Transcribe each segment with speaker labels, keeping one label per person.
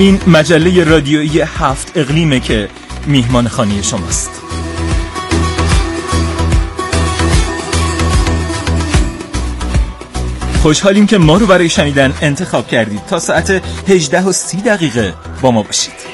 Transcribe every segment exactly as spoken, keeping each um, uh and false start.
Speaker 1: این مجله رادیویی هفت اقلیمه که میهمان خانه شماست. خوشحالیم که ما رو برای شنیدن انتخاب کردید. تا ساعت هجده و سی دقیقه با ما باشید.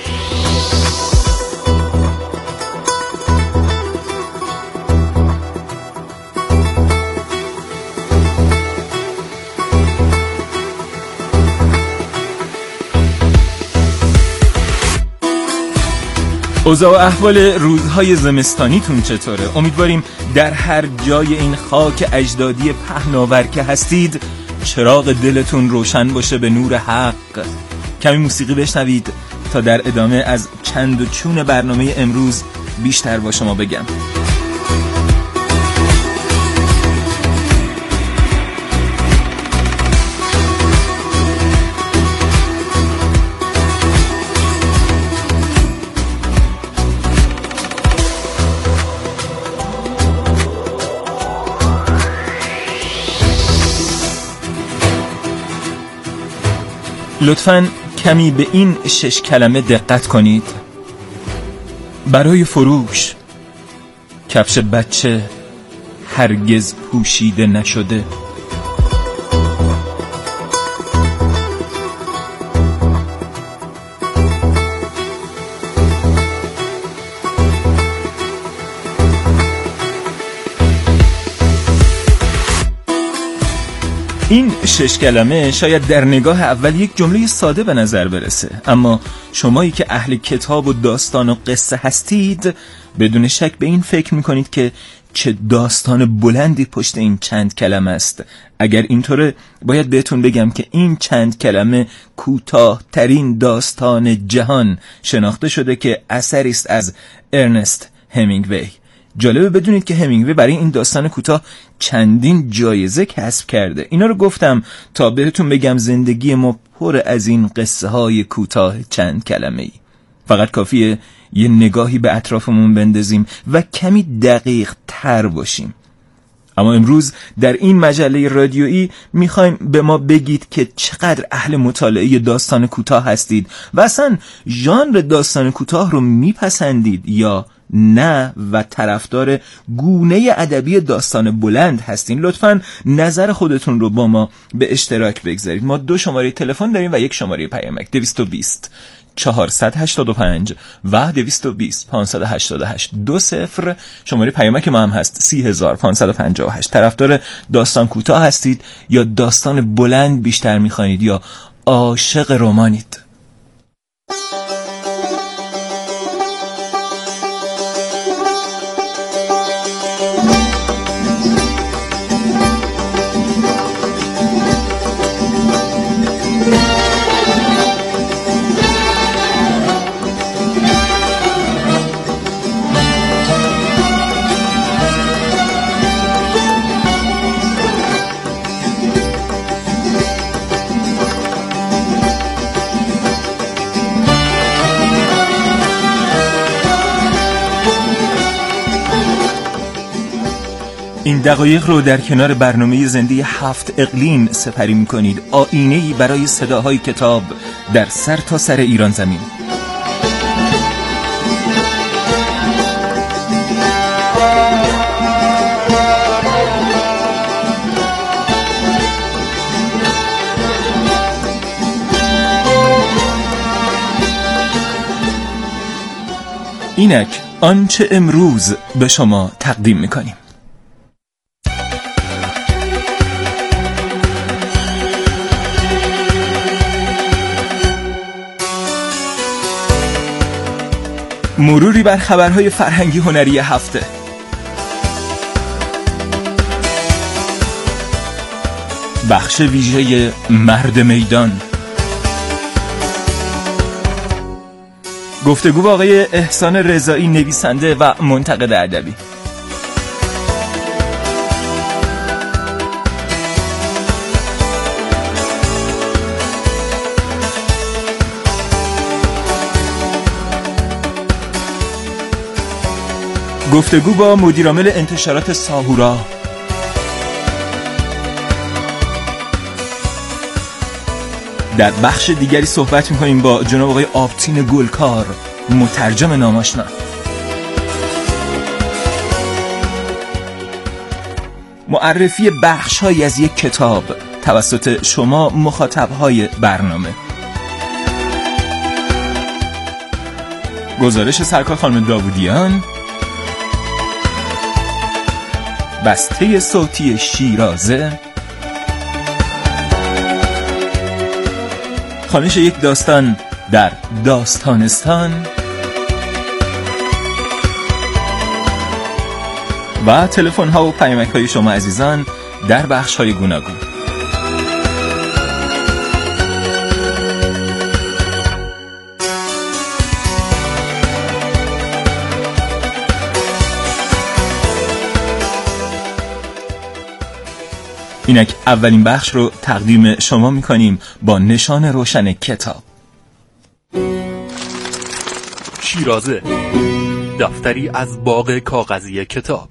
Speaker 1: اوضاع و احوال روزهای زمستانیتون چطوره؟ امیدواریم در هر جای این خاک اجدادی پهناور که هستید چراغ دلتون روشن باشه به نور حق. کمی موسیقی بشنوید تا در ادامه از چند و چون برنامه امروز بیشتر با شما بگم. لطفاً کمی به این شش کلمه دقت کنید. برای فروش، کفش بچه هرگز پوشیده نشده. این شش کلمه شاید در نگاه اول یک جمله ساده به نظر برسه، اما شمایی که اهل کتاب و داستان و قصه هستید بدون شک به این فکر میکنید که چه داستان بلندی پشت این چند کلمه است. اگر اینطوره باید بهتون بگم که این چند کلمه کوتاه‌ترین داستان جهان شناخته شده که اثری است از ارنست همینگوی. جالبه بدونید که همینگوی برای این داستان کوتاه چندین جایزه کسب کرده. اینا رو گفتم تا بهتون بگم زندگی ما پر از این قصه های کوتاه چند کلمه‌ای. فقط کافیه یه نگاهی به اطرافمون بندازیم و کمی دقیق تر باشیم. اما امروز در این مجله رادیویی میخوایم به ما بگید که چقدر اهل مطالعه داستان کوتاه هستید و اصلا ژانر داستان کوتاه رو میپسندید یا نه و طرفدار گونه ادبی داستان بلند هستین. لطفاً نظر خودتون رو با ما به اشتراک بگذارید. ما دو شماره تلفن داریم و یک شماره پیامک دویست و بیست چهارصد و هشتاد و پنج و دویست و بیست پانصد و هشتاد و هشت دو صفر. شماره پیامک ما هم هست سی هزار پانصد و پنجاه و هشت. طرفدار داستان کوتاه هستید یا داستان بلند بیشتر میخوانید یا عاشق رمانید؟ این دقایق رو در کنار برنامه زنده هفت اقلیم سپری می‌کنید. آینه‌ای برای صداهای کتاب در سر تا سر ایران زمین. اینک آنچه امروز به شما تقدیم می‌کنیم. مروری بر خبرهای فرهنگی هنری هفته. بخش ویژه مرد میدان. گفتگو با آقای احسان رضایی، نویسنده و منتقد ادبی. گفتگو با مدیرعامل انتشارات ساهورا. در بخش دیگری صحبت میکنیم با جناب آقای آبتین گلکار، مترجم ناماشنا. معرفی بخش‌هایی از یک کتاب توسط شما مخاطب‌های برنامه. گزارش سرکار خانم داوودیان. بسته صوتی شیرازه. خوانش یک داستان در داستانستان. و تلفن ها و پیامک های شما عزیزان در بخش های گوناگون. اینک اولین بخش رو تقدیم شما میکنیم با نشان روشن کتاب.
Speaker 2: شیرازه، دفتری از باغ کاغذی کتاب.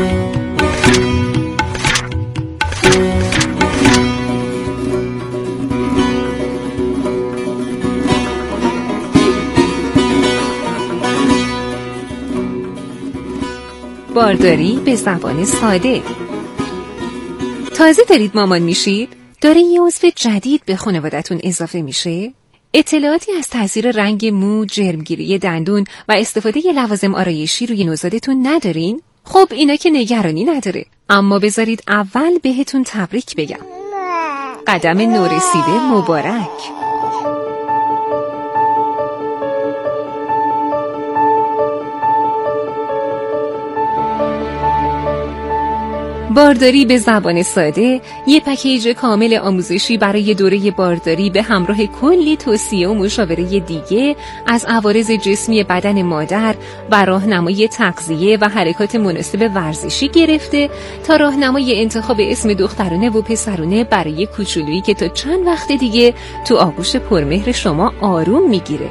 Speaker 3: بارداری به زبان ساده. تازه دارید مامان میشید؟ داره یه عضو جدید به خانوادتون اضافه میشه؟ اطلاعاتی از تاثیر رنگ مو، جرمگیری دندون و استفاده ی لوازم آرایشی روی نوزادتون ندارین؟ خب اینا که نگرانی نداره، اما بذارید اول بهتون تبریک بگم. قدم نورسیده مبارک. بارداری به زبان ساده یه پکیج کامل آموزشی برای دوره بارداری به همراه کلی توصیه و مشاوره دیگه از عوارض جسمی بدن مادر و راهنمای تغذیه و حرکات مناسب ورزشی گرفته تا راهنمای انتخاب اسم دخترونه و پسرونه برای کوچولویی که تا چند وقت دیگه تو آغوش پرمهر شما آروم میگیره.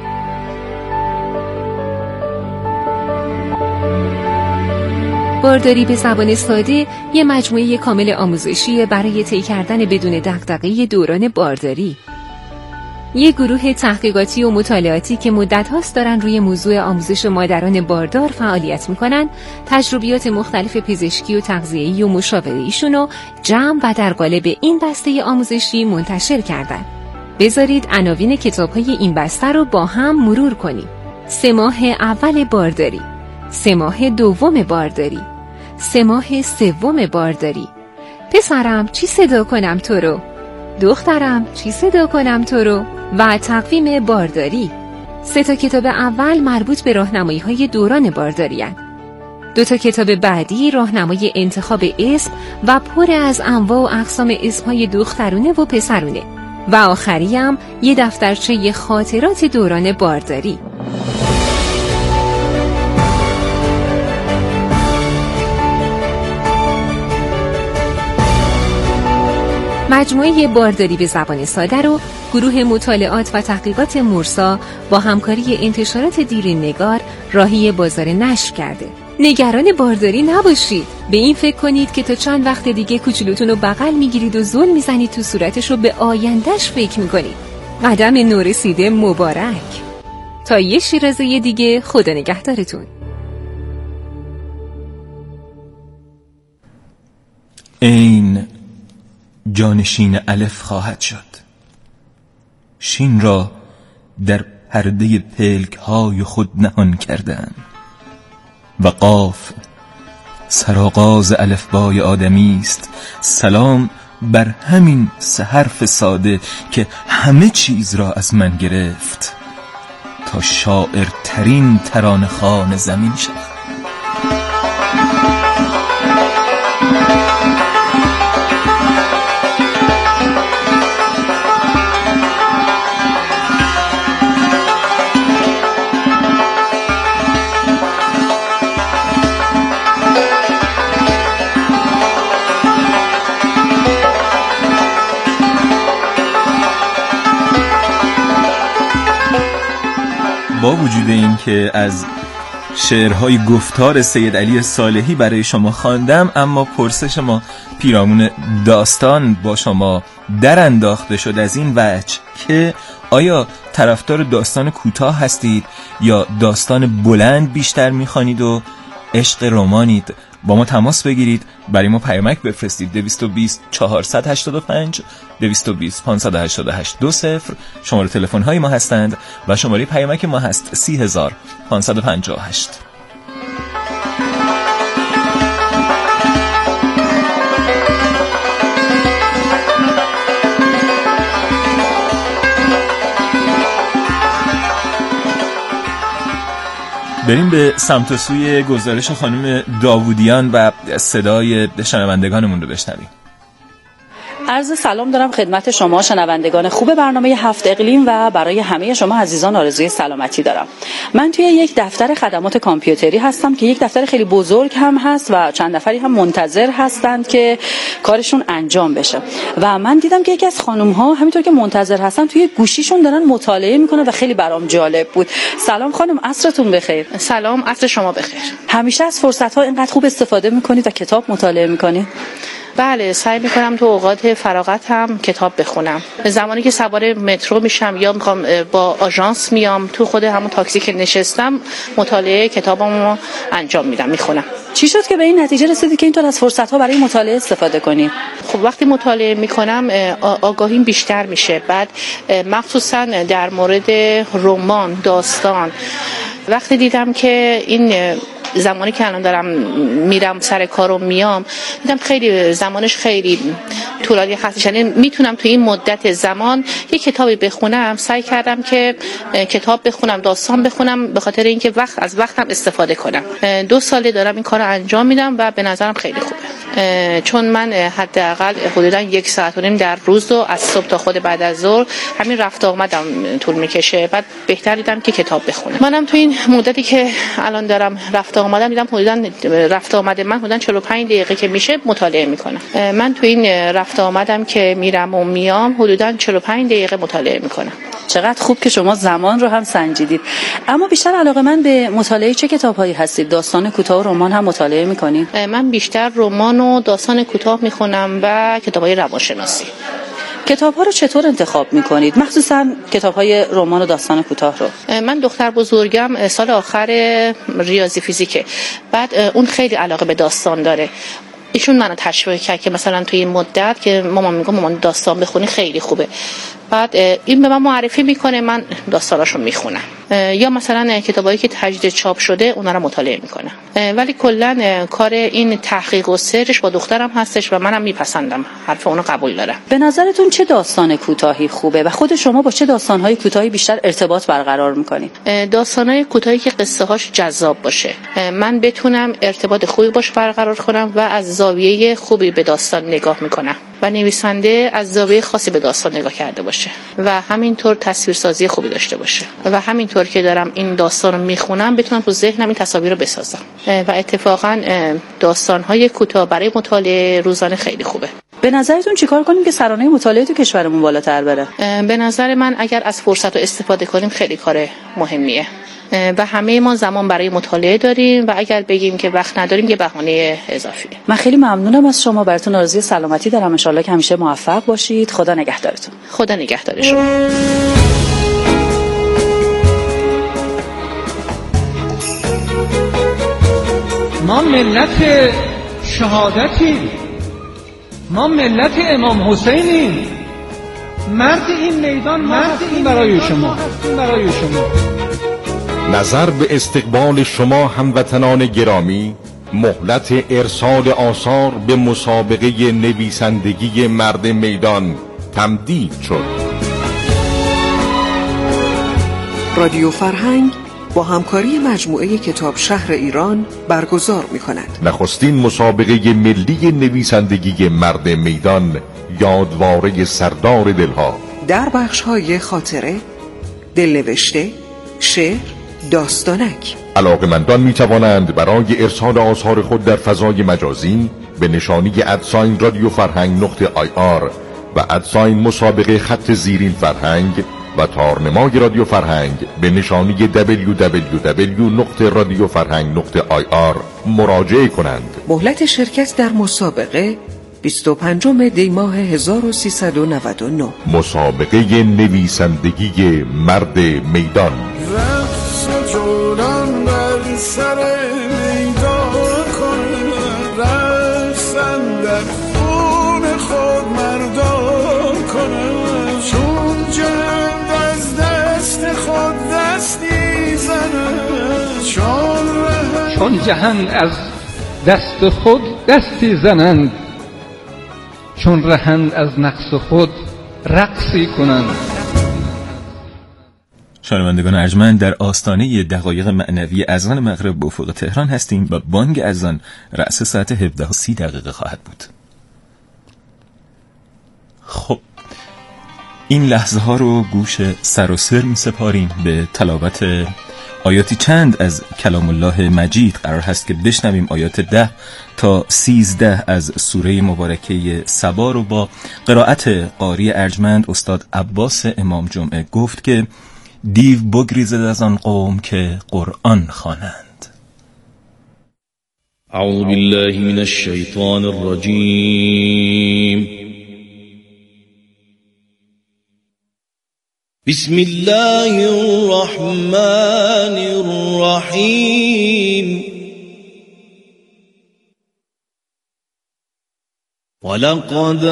Speaker 3: بارداری به زبان ساده یه مجموعه کامل آموزشی برای طی کردن بدون دغدغه دوران بارداری. یه گروه تحقیقاتی و مطالعاتی که مدت هاست دارن روی موضوع آموزش مادران باردار فعالیت میکنن، تجربیات مختلف پزشکی و تغذیه‌ای و مشاوره‌ایشونو جمع و در قالب این بسته آموزشی منتشر کردن. بذارید عناوین کتاب‌های این بسته رو با هم مرور کنیم. سه ماه اول بارداری، سه ماه دوم بارداری، سه ماه سوم بارداری. پسرم چی صدا کنم تو رو؟ دخترم چی صدا کنم تو رو؟ و تقویم بارداری. سه تا کتاب اول مربوط به راهنمایی‌های دوران بارداری هستند. دو تا کتاب بعدی راهنمای انتخاب اسم و پر از انواع و اقسام اسم‌های دخترونه و پسرونه. و آخری هم یه دفترچه خاطرات دوران بارداری. مجموعه بارداری به زبان ساده رو گروه مطالعات و تحقیقات مرسا با همکاری انتشارات دیرین نگار راهی بازار نشر کرده. نگران بارداری نباشید. به این فکر کنید که تا چند وقت دیگه کوچولوتون رو بغل میگیرید و زل میزنید تو صورتش رو به آیندهش فکر میکنید. قدم نورسیده مبارک. تا یه شیرازه دیگه، خدا نگهدارتون.
Speaker 1: این جانشین الف خواهد شد. شین را در پرده پلک های خود نهان کردن و قاف سرآغاز الفبای آدمی است. سلام بر همین سه حرف ساده که همه چیز را از من گرفت تا شاعر ترین ترانه خوان زمین شد. با وجود این که از شعرهای گفتار سید علی صالحی برای شما خواندم، اما پرسش ما پیرامون داستان با شما در انداخته شد از این وجه که آیا طرفدار داستان کوتاه هستید یا داستان بلند بیشتر میخوانید و عشق رمانید؟ با ما تماس بگیرید، برای ما پیامک بفرستید. دویست و بیست چهارصد و هشتاد و پنج دویست و بیست پانصد و هشتاد و هشت دو صفر شماره تلفن های ما هستند و شماره پیامک ما هست سی هزار پانصد و پنجاه و هشت. بریم به سمت و سوی گزارش خانم داوودیان و صدای شنوندگانمون رو بشنویم.
Speaker 4: عرض سلام دارم خدمت شما شنوندگان خوب برنامه هفت اقلیم و برای همه شما عزیزان آرزوی سلامتی دارم. من توی یک دفتر خدمات کامپیوتری هستم که یک دفتر خیلی بزرگ هم هست و چند نفری هم منتظر هستند که کارشون انجام بشه و من دیدم که یکی از خانم ها همینطور که منتظر هستن توی گوشیشون دارن مطالعه میکنن و خیلی برام جالب بود. سلام خانم، عصرتون بخیر.
Speaker 5: سلام، عصر شما بخیر.
Speaker 4: همیشه از فرصت ها اینقدر خوب استفاده میکنید و کتاب مطالعه میکنید؟
Speaker 5: بله، سعی میکنم تو اوقات فراغت هم کتاب بخونم. زمانی که سوار مترو میشم یا میخوام با آژانس میام، تو خود همون تاکسی که نشستم مطالعه کتابمو انجام میدم، میخونم.
Speaker 4: چی شد که به این نتیجه رسیدی که اینطور از فرصت‌ها برای مطالعه استفاده کنی؟
Speaker 5: خب وقتی مطالعه میکنم آگاهیم بیشتر میشه. بعد مخصوصا در مورد رمان، داستان، وقتی دیدم که این زمانی که الان دارم میرم سر کارو میام، دیدم خیلی زمانش خیلی طولانی هستش، یعنی میتونم تو این مدت زمان یک کتابی بخونم. سعی کردم که کتاب بخونم، داستان بخونم، به خاطر اینکه وقت از وقتم استفاده کنم. دو ساله دارم این کارو انجام میدم و به نظرم خیلی خوبه، چون من حداقل حدودا یک ساعت و نیم در روز و از صبح تا خود بعد از ظهر همین رفت آمدم طول میکشه. بعد بهتر دیدم که کتاب بخونم. منم تو این مدتی که الان دارم رفت آمدم دیدم حدودا رفت آمد من حدودا چهل و پنج دقیقه که میشه مطالعه میکنم. من تو این رفت آمدم که میرم و میام حدودا چهل و پنج دقیقه مطالعه میکنم.
Speaker 4: چقدر خوب که شما زمان رو هم سنجیدید. اما بیشتر علاقه من به مطالعه چه کتاب‌هایی هستید؟ داستان کوتاه و رمان هم مطالعه میکنید؟
Speaker 5: من بیشتر رمان و داستان کوتاه میخونم و کتاب‌های روانشناسی.
Speaker 4: کتاب‌ها رو چطور انتخاب می‌کنید؟ مخصوصاً کتاب‌های رمان و داستان کوتاه رو.
Speaker 5: من دختر بزرگم سال آخر ریاضی فیزیکه، بعد اون خیلی علاقه به داستان داره. ایشون منو تشویق کرد که مثلا توی این مدت که مامان میگه مامان داستان بخونی خیلی خوبه. بعد این به من معرفی میکنه، من داستاناشو میخونم، یا مثلا کتابایی که تجدید چاپ شده اونا رو مطالعه میکنم. ولی کلا کار این تحقیق و سرچ با دخترم هستش و منم میپسندم، حرف اونو قبول دارم.
Speaker 4: به نظرتون چه داستان کوتاهی خوبه و خود شما با چه داستانهای کوتاهی بیشتر ارتباط برقرار میکنید؟
Speaker 5: داستانهای کوتاهی که قصه هاش جذاب باشه، من بتونم ارتباط خوبی باش برقرار کنم و از زاویه خوبی به داستان نگاه میکنم و نویسنده از زاویه خاصی به داستان نگاه کرده باشه و همینطور تصویرسازی خوبی داشته باشه و همینطور که دارم این داستان رو میخونم بتونم تو ذهنم این تصاویر رو بسازم. و اتفاقا داستان‌های کوتاه برای مطالعه روزانه خیلی خوبه.
Speaker 4: به نظرتون چیکار کنیم که سرانه مطالعه تو کشورمون بالاتر بره؟
Speaker 5: به نظر من اگر از فرصت رو استفاده کنیم خیلی کار مهمیه و همه ما زمان برای مطالعه داریم و اگر بگیم که وقت نداریم یه بهانه اضافیه.
Speaker 4: من خیلی ممنونم از شما، براتون آرزوی سلامتی دارم. ان شاءالله که همیشه موفق باشید. خدا نگهدارتون.
Speaker 5: خدا نگهدار شما.
Speaker 6: ما ملت شهادتیم، ما ملت امام حسینیم. مرد این میدان مرد این برای شما برای شما.
Speaker 7: نظر به استقبال شما هموطنان گرامی، مهلت ارسال آثار به مسابقه نویسندگی مرد میدان تمدید شد.
Speaker 8: رادیو فرهنگ با همکاری مجموعه کتاب شهر ایران برگزار می کند.
Speaker 7: نخستین مسابقه ملی نویسندگی مرد میدان، یادواره سردار دلها،
Speaker 8: در بخش‌های خاطره، دلنوشته، شعر، داستانک.
Speaker 7: علاقه‌مندان می توانند برای ارسال آثار خود در فضای مجازی به نشانی ادساین رادیو فرهنگ نقطه آی آر و ادساین مسابقه خط زیرین فرهنگ و تارنمای رادیو فرهنگ به نشانی دبلیو دبلیو دبلیو نقطه رادیو فرهنگ نقطه آی آر مراجعه کنند.
Speaker 8: مهلت شرکت در مسابقه بیست و پنجم دی ماه هزار و سیصد و نود و نه.
Speaker 7: مسابقه نویسندگی مرد میدان.
Speaker 9: رقص جولان بر سر میدان کنه، رقصن در خون خود مردان کنه، چون جهند از دست خود دستی زنه، چون رهند
Speaker 6: چون جهان از دست خود دستی زنند، چون رهند از نقص خود رقصی کنند.
Speaker 1: شنوندگان ارجمند، در آستانه دقایق معنوی اذان مغرب به افق تهران هستیم و بانگ اذان رأس ساعت هفده و سی دقیقه خواهد بود. خب این لحظه ها رو گوش سر و سر می سپاریم به تلاوت آیاتی چند از کلام الله مجید. قرار هست که بشنویم آیات ده تا سیزده از سوره مبارکه سبا رو با قرائت قاری ارجمند استاد عباس امام جمعه. گفت که دیو بگریزد از آن قوم که قرآن خوانند.
Speaker 10: اعوذ بالله من الشیطان الرجیم. بسم الله الرحمن الرحیم. ولقد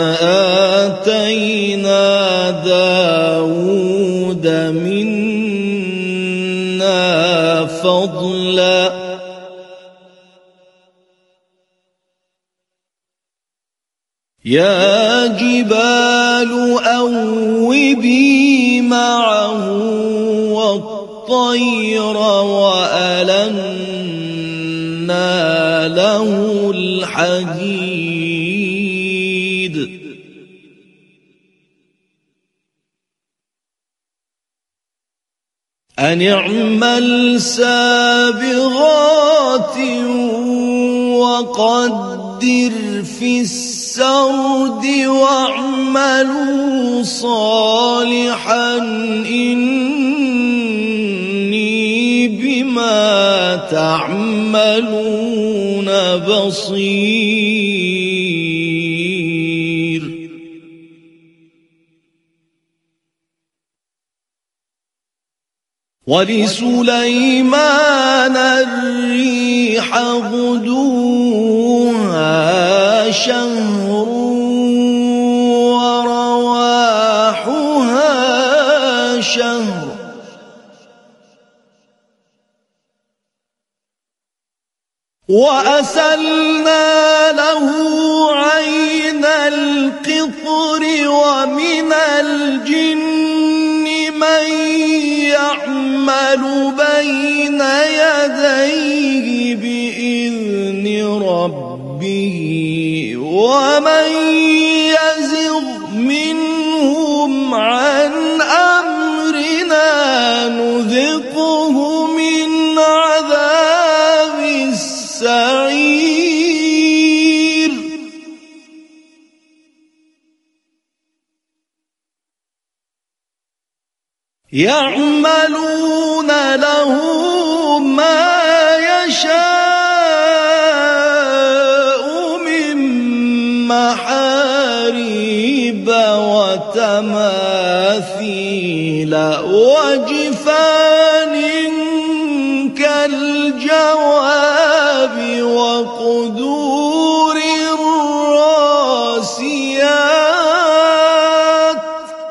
Speaker 10: آتینا داود منا فضلا يا جبال أوبي معه والطير وألنا له الحديد أن اعمل سابغات وقدر في السرد واعملوا صالحا إني بما تعملون بصير. ولسليمان الريح غدوها شهر ورواحها شهر وأسلنا له عين القطر ومن الجن من يعمل بين يديه بإذن ربه ومن يزغ منهم عن أمرنا نذقه من عذاب السعير. يعملون له ما يشاء من محاريب وتماثيل وجفان كالجواب وقدور الراسيات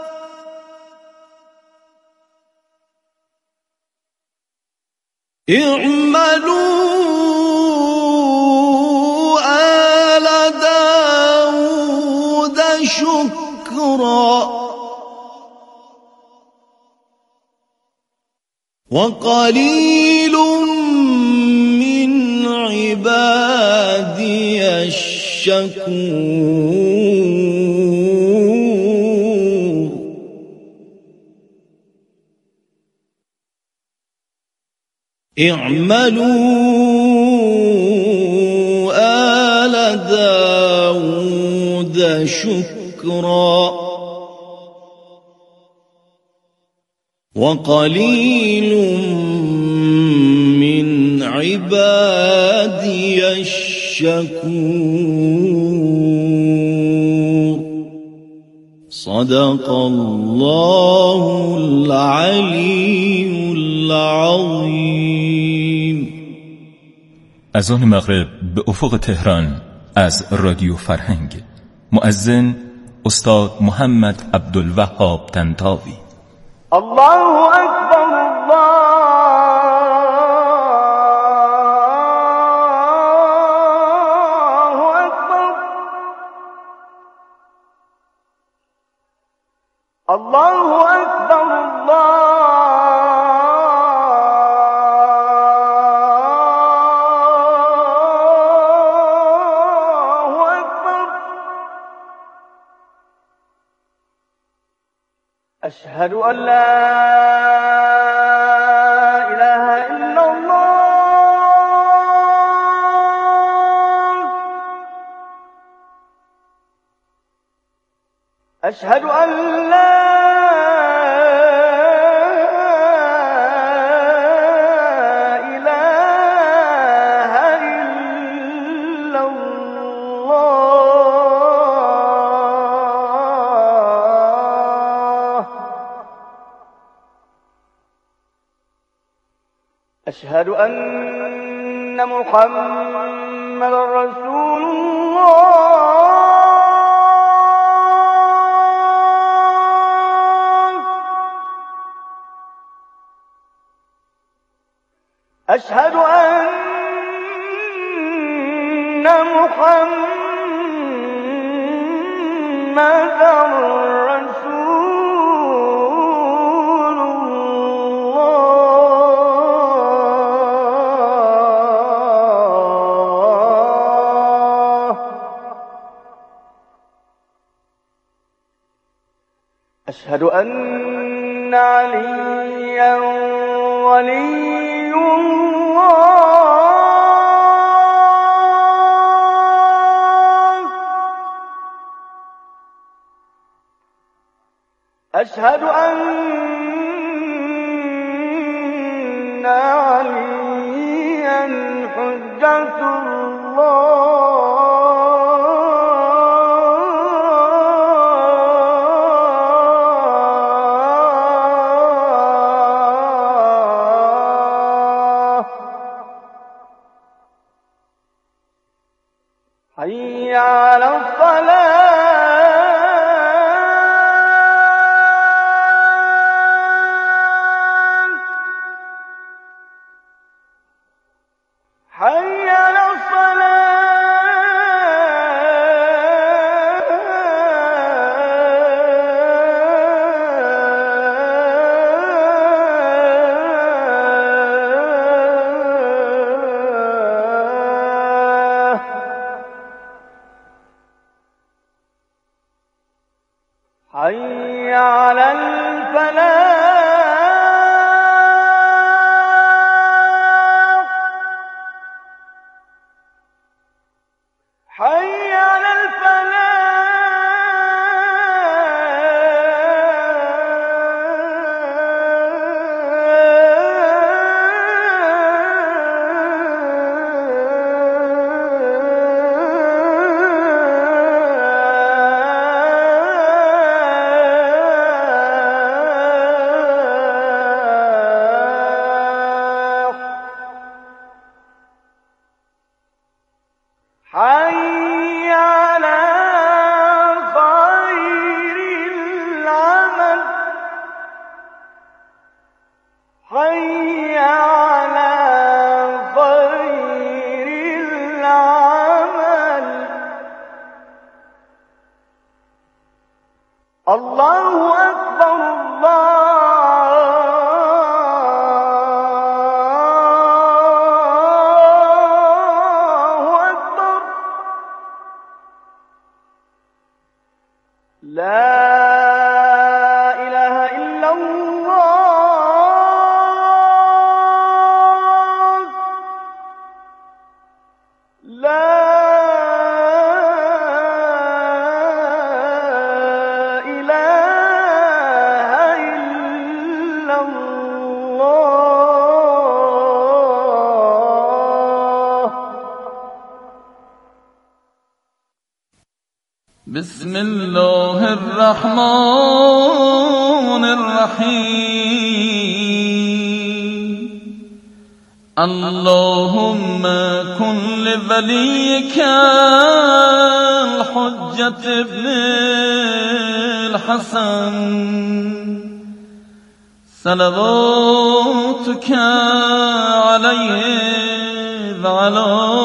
Speaker 10: اعملوا آل داود شكرا وقليل من عبادي الشكور. اعملوا آل داود شكرا وقليل من عبادي الشكور. صدق الله العلی العظیم.
Speaker 1: از آن مغرب به افق تهران از رادیو فرهنگ. مؤذن استاد محمد عبدالوهاب طنطاوی.
Speaker 9: الله اکبر الله اکبر الله اکبر الله اکبر. اشهد ان لا اله الا الله. اشهد ان لا اله الا الله. أشهد أن محمد رسول الله. أشهد أن محمد رسول الله. أشهد أن عليا ولي الله. أشهد أن عليا حجة الله. حي على الصلاة. حي على الصلاة. حي على الفلاح. حي على الفلاح. حي على خير العمل. حي على خير العمل. الله أكبر الله أكبر. لا إله إلا الله. لا إله إلا الله.
Speaker 10: بسم الله الرحمن الرحیم اللهم كن لوليك الحجة ابن الحسن صلواتك عليه وعلى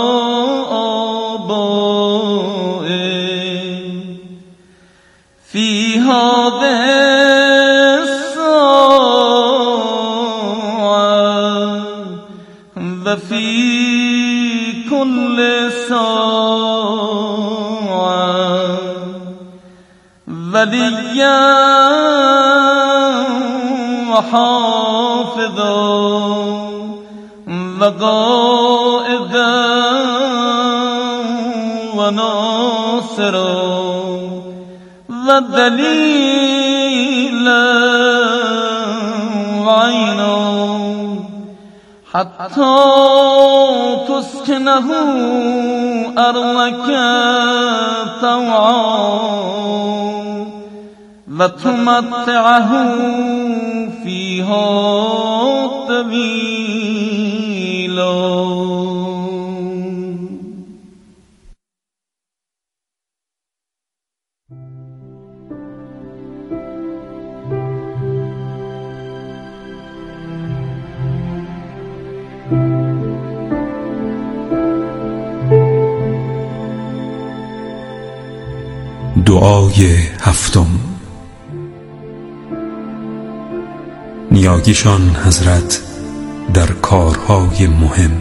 Speaker 10: آبائه في هذه الساعة وفي كل ساعة وليا وحافظا وقائدا وناصرا ودليلا وعينا حتى تسكنه أرضك طوعا وتمتعه فيها طويلا.
Speaker 11: دعای هفتم. نیاگیشان حضرت در کارهای مهم.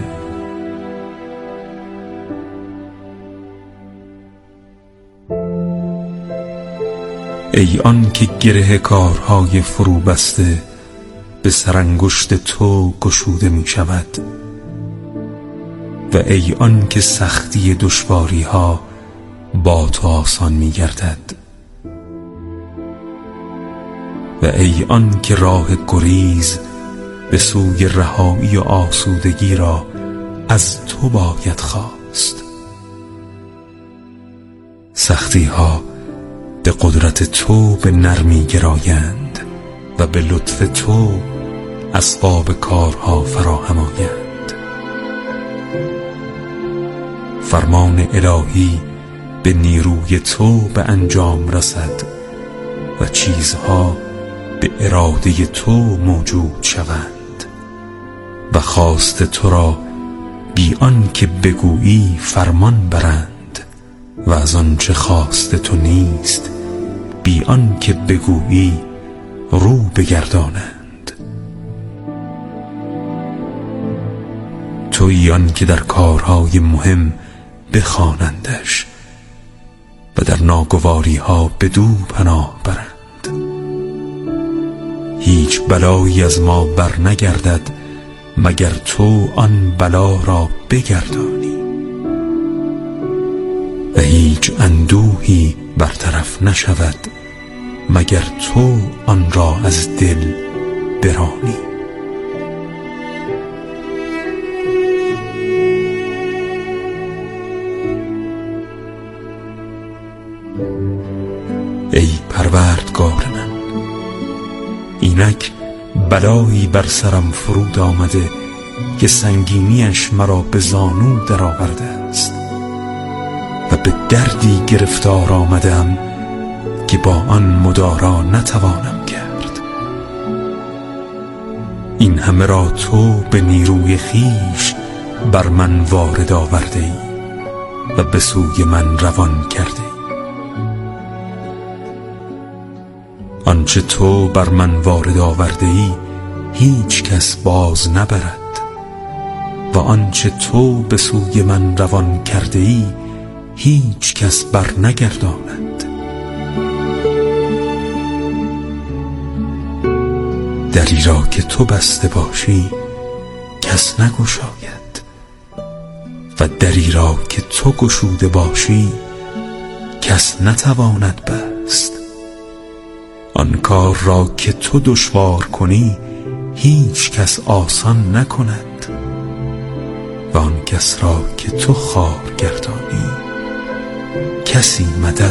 Speaker 11: ای آن که گره کارهای فرو بسته به سرانگشت تو گشوده می شود و ای آن که سختی دشواری ها با تو آسان می گردد و ای آن که راه گریز به سوی رهایی و آسودگی را از تو باید خواست. سختی ها به قدرت تو به نرمی گرایند و به لطف تو اسباب کارها فراهم آیند. فرمان الهی به نیروی تو به انجام رسد و چیزها به اراده تو موجود شوند و خواست تو را بی آن که بگویی فرمان برند و از آنچه خواست تو نیست بی آن که بگویی رو بگردانند. تویی آن که در کارهای مهم بخوانندش و در ناگواری ها بدو پناه برند. هیچ بلایی از ما بر نگردد مگر تو آن بلا را بگردانی و هیچ اندوهی برطرف نشود مگر تو آن را از دل برانی. ای پروردگار من، اینک بلایی بر سرم فرود آمده که سنگینیش مرا به زانو در آورده است و به دردی گرفتار آمدم که با آن مدارا نتوانم کرد. این همه را تو به نیروی خیش بر من وارد آورده ای و به سوی من روان کرده ای. آنچه تو بر من وارد آورده ای هیچ کس باز نبرد و آنچه تو به سوی من روان کرده ای هیچ کس بر نگرداند. دری را که تو بسته باشی کس نگشاید و دری را که تو گشوده باشی کس نتواند بست. آن کار را که تو دشوار کنی هیچ کس آسان نکند و آن کس را که تو خوار گردانی کسی مدد